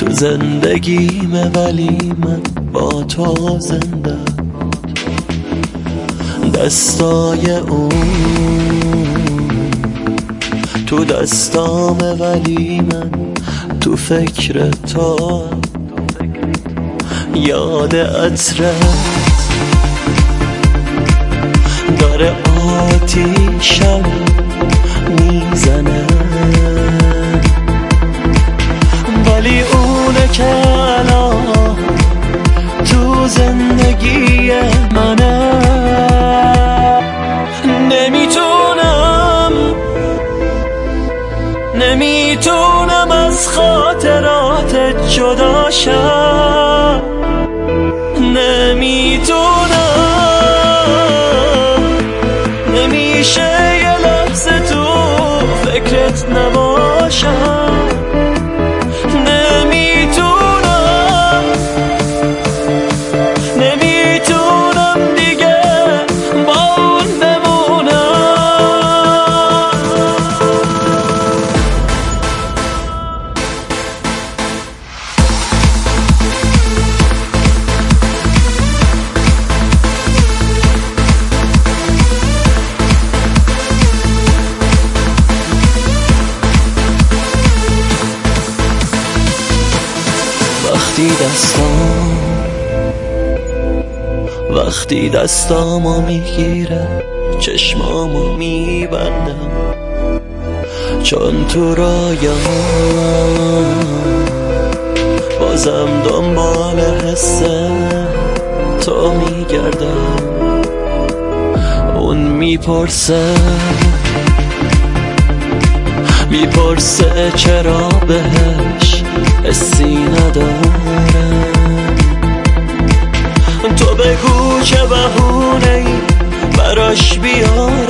تو زندگیمه ولی من با تو زنده. دستای اون تو دستامه ولی من تو فکر تو. یاد عطرت داره آتیشم میزنه، ولی اونه که الان تو زندگی منه. نمیتونم از خاطرات جدا شم. نمیشه یه لحظه تو فکرت نباشم. نمیتونم دیگه با اون بمونم. وقتی دستامو میگیره چشمامو میبندم، چون تو رایام بازم دنبال حس تو میگردم. اون میپرسه چرا بهش حسی ندارم. تو بگو چه بهونه‌ای براش بیارم.